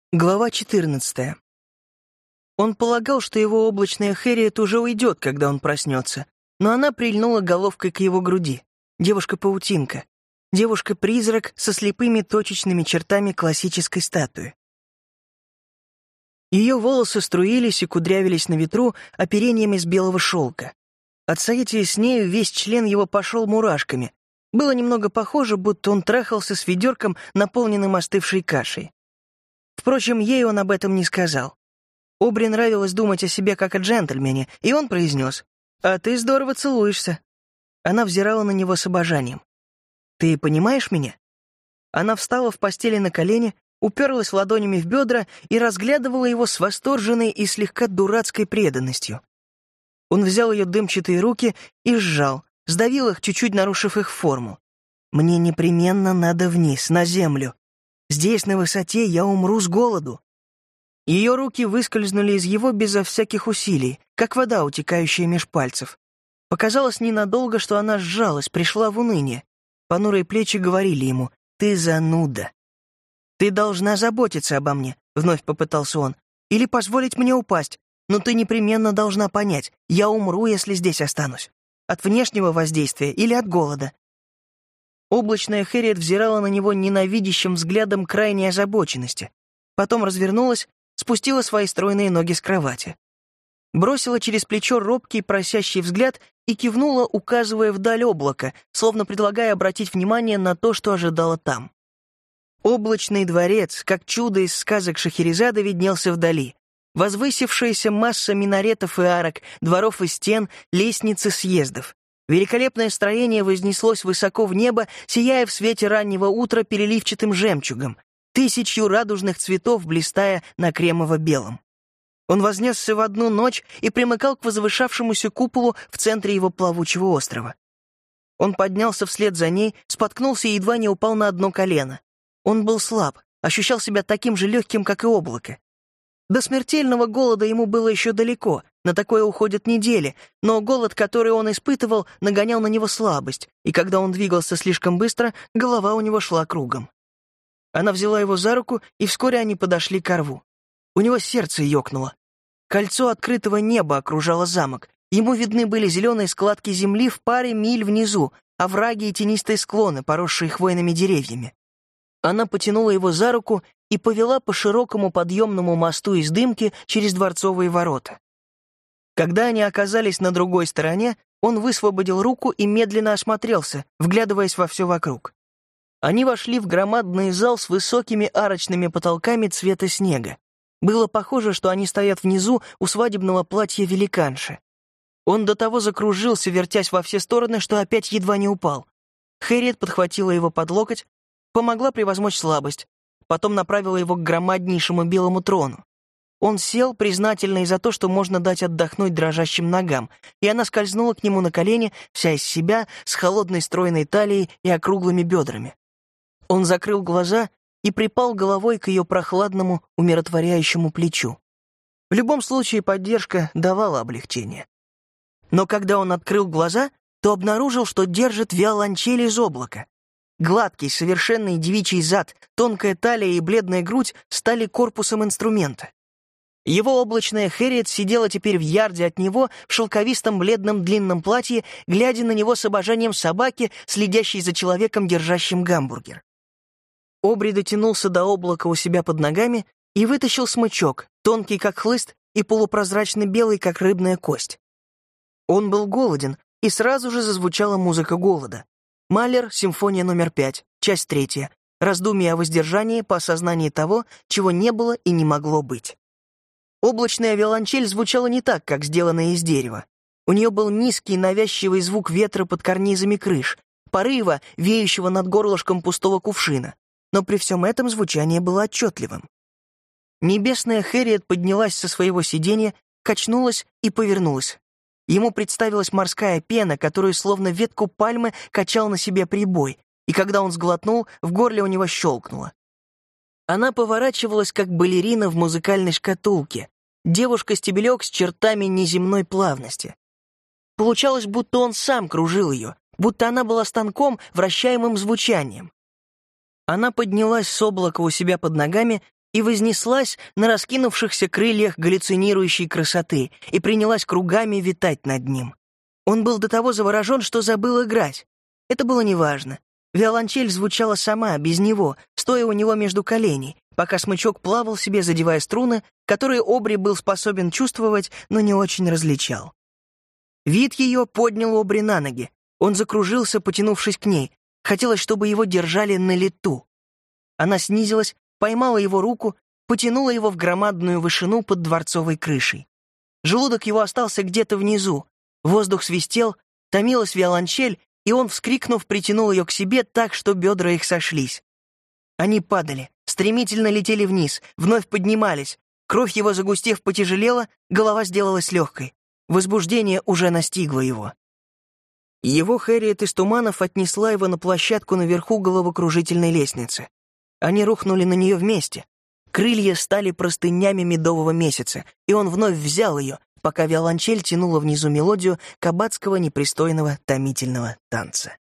Глава 14. Он полагал, что его облачная Хэрриет уже уйдет, когда он проснется, но она прильнула головкой к его груди. Девушка-паутинка. Девушка-призрак со слепыми точечными чертами классической статуи. Ее волосы струились и кудрявились на ветру оперением из белого шелка. От соития с нею весь член его пошел мурашками. Было немного похоже, будто он трахался с ведерком, наполненным остывшей кашей. Впрочем, ей он об этом не сказал. Обри нравилось думать о себе как о джентльмене, и он произнес: «А ты здорово целуешься». Она взирала на него с обожанием. «Ты понимаешь меня?» Она встала в постели на колени, уперлась ладонями в бедра и разглядывала его с восторженной и слегка дурацкой преданностью. Он взял ее дымчатые руки и сжал, сдавил их, чуть-чуть нарушив их форму. «Мне непременно надо вниз, на землю. Здесь, на высоте, я умру с голоду». Ее руки выскользнули из его безо всяких усилий, как вода, утекающая меж пальцев. Показалось ненадолго, что она сжалась, пришла в уныние. Понурые плечи говорили ему: «Ты зануда». «Ты должна заботиться обо мне», — вновь попытался он, «или позволить мне упасть, но ты непременно должна понять, я умру, если здесь останусь. От внешнего воздействия или от голода». Облачная Хэрриет взирала на него ненавидящим взглядом крайней озабоченности. Потом развернулась, спустила свои стройные ноги с кровати. Бросила через плечо робкий просящий взгляд и кивнула, указывая вдаль облака, словно предлагая обратить внимание на то, что ожидала там. Облачный дворец, как чудо из сказок Шахерезады, виднелся вдали. Возвысившаяся масса минаретов и арок, дворов и стен, лестниц и съездов. Великолепное строение вознеслось высоко в небо, сияя в свете раннего утра переливчатым жемчугом, 1000 радужных цветов блистая на кремово-белом. Он вознесся в одну ночь и примыкал к возвышавшемуся куполу в центре его плавучего острова. Он поднялся вслед за ней, споткнулся и едва не упал на одно колено. Он был слаб, ощущал себя таким же легким, как и облако. До смертельного голода ему было еще далеко, на такое уходят недели, но голод, который он испытывал, нагонял на него слабость, и когда он двигался слишком быстро, голова у него шла кругом. Она взяла его за руку, и вскоре они подошли ко рву. У него сердце ёкнуло. Кольцо открытого неба окружало замок. Ему видны были зеленые складки земли в паре миль внизу, овраги и тенистые склоны, поросшие хвойными деревьями. Она потянула его за руку и повела по широкому подъемному мосту из дымки через дворцовые ворота. Когда они оказались на другой стороне, он высвободил руку и медленно осмотрелся, вглядываясь во все вокруг. Они вошли в громадный зал с высокими арочными потолками цвета снега. Было похоже, что они стоят внизу у свадебного платья великанши. Он до того закружился, вертясь во все стороны, что опять едва не упал. Хэрриет подхватила его под локоть, помогла превозмочь слабость, потом направила его к громаднейшему белому трону. Он сел, признательный за то, что можно дать отдохнуть дрожащим ногам, и она скользнула к нему на колени, вся из себя, с холодной стройной талией и округлыми бедрами. Он закрыл глаза и припал головой к ее прохладному, умиротворяющему плечу. В любом случае поддержка давала облегчение. Но когда он открыл глаза, то обнаружил, что держит виолончель из облака. Гладкий, совершенный девичий зад, тонкая талия и бледная грудь стали корпусом инструмента. Его облачная Хэрриет сидела теперь в ярде от него в шелковистом бледном длинном платье, глядя на него с обожанием собаки, следящей за человеком, держащим гамбургер. Обри дотянулся до облака у себя под ногами и вытащил смычок, тонкий как хлыст и полупрозрачно белый, как рыбная кость. Он был голоден, и сразу же зазвучала музыка голода. Малер, симфония номер 5, часть 3, раздумье о воздержании по осознании того, чего не было и не могло быть. Облачная виолончель звучала не так, как сделанная из дерева. У нее был низкий, навязчивый звук ветра под карнизами крыш, порыва, веющего над горлышком пустого кувшина. Но при всем этом звучание было отчетливым. Небесная Хэрриет поднялась со своего сиденья, качнулась и повернулась. Ему представилась морская пена, которую словно ветку пальмы качал на себе прибой, и когда он сглотнул, в горле у него щелкнуло. Она поворачивалась, как балерина в музыкальной шкатулке, девушка-стебелек с чертами неземной плавности. Получалось, будто он сам кружил ее, будто она была станком, вращаемым звучанием. Она поднялась с облака у себя под ногами и вознеслась на раскинувшихся крыльях галлюцинирующей красоты и принялась кругами витать над ним. Он был до того заворожен, что забыл играть. Это было неважно. Виолончель звучала сама, без него, стоя у него между коленей, пока смычок плавал себе, задевая струны, которые Обри был способен чувствовать, но не очень различал. Вид ее поднял Обри на ноги. Он закружился, потянувшись к ней. Хотелось, чтобы его держали на лету. Она снизилась, поймала его руку, потянула его в громадную вышину под дворцовой крышей. Желудок его остался где-то внизу. Воздух свистел, томилась виолончель, и он, вскрикнув, притянул ее к себе так, что бедра их сошлись. Они падали, стремительно летели вниз, вновь поднимались. Кровь его, загустев, потяжелела, голова сделалась легкой. Возбуждение уже настигло его. Его Хэрриет из Туманов отнесла его на площадку наверху головокружительной лестницы. Они рухнули на нее вместе. Крылья стали простынями медового месяца, и он вновь взял ее, пока виолончель тянула внизу мелодию кабацкого непристойного томительного танца.